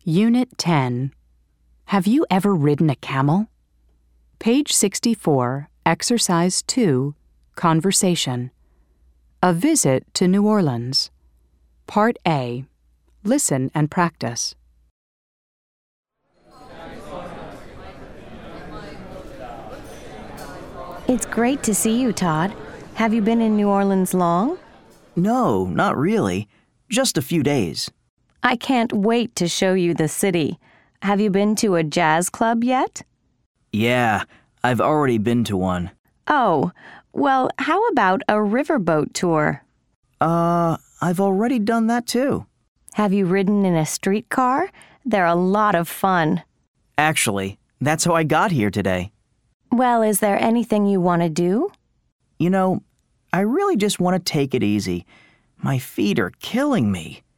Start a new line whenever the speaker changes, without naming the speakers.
Unit 10. Have you ever ridden a camel? Page 64, Exercise 2, Conversation. A visit to New Orleans. Part A. Listen and practice.
It's great to see you, Todd. Have you been in New Orleans long?
No, not really. Just a few days.
I can't wait to show you the city. Have you been to a jazz club yet?
Yeah, I've already been to one.
Oh, well, how about a riverboat tour?
I've already done that too.
Have you ridden in a streetcar? They're a lot of fun.
Actually, that's how I got here today.
Well, is there anything you want to do?
You know, I really just want to take it easy. My feet are killing me.